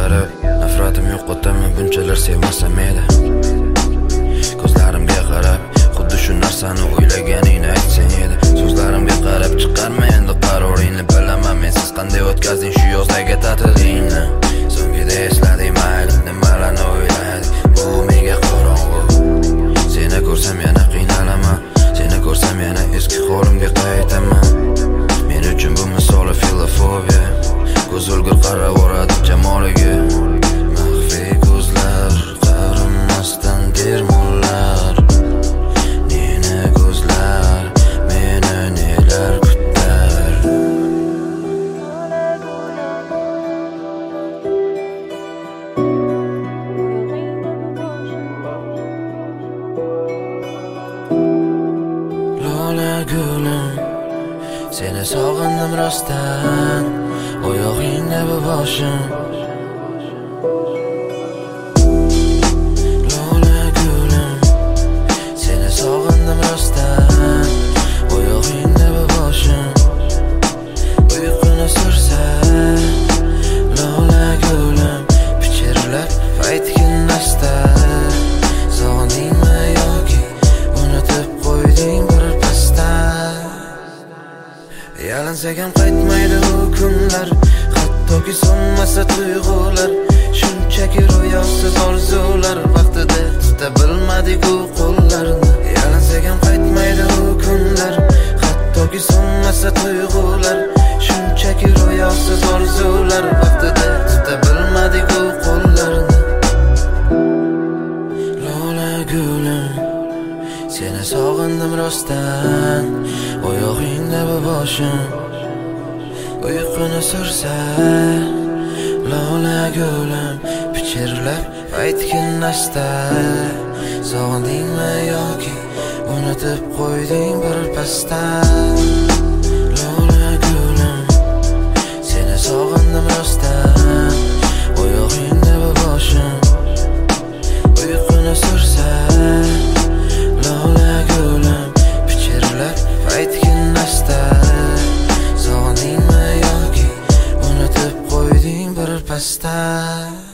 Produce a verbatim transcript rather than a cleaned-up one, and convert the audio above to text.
qarab nafratim yo'qotaman, bunchalar sevmasam edi. Ko'zlarimga qarab xuddi shu narsani o'ylaganingni aytsang edi. So'zlarimga qarab chiqarma endi qaroringni, bilaman men siz qanday o'tkazding shu yozdagi ta'tilingni. So'ngida eslading mayli nimalarni o'ylading, bu menga qorong'u. Seni ko'rsam yana qiynalaman, seni ko'rsam yana eski holimga qaytaman. Men uchun bu misoli filofobiya, ko'z o'lgur qaravoradi jamoliga. Maxfiy ko'zlar, qarimasdan dermonlar, neni ko'zlar, meni nelar kutar. Lola gulim, seni sog'indim rostdan, oyog'ingda bu boshim. Lola gulim, seni sog'indim rostdan, oyog'ingda bu boshim. Uyquni sursa Lola gulim, pichirlab aytgin asta. Sog'indingmi yoki unutib qo'yding bir pasda? Yalansak ham qaytmaydi u kunlar, hattoki so'nmasa tuyg'ular. Shunchaki ro'yosiz orzular, vaqtida tuta bilmadik u qo'llarni. Yalansak ham qaytmaydi u kunlar, hattoki so'nmasa tuyg'ular. Shunchaki ro'yosiz orzular, vaqtida tuta bilmadik u qo'llarni. Lola gulim, seni sog'indim rostdan, oyog'ingda bu boshim. Uyquni sursa Lola gulim, pichirlab aytgin asta. Sog'indingmi yoki unutib qo'yding bir pasda? Lola gulim, seni sog'indim rostdan, oyog'ingda bu boshim. Uyquni sursa Lola gulim, pichirlab aytgin asta. Sog'indingmi yoki unutib qo'yding bir pasda?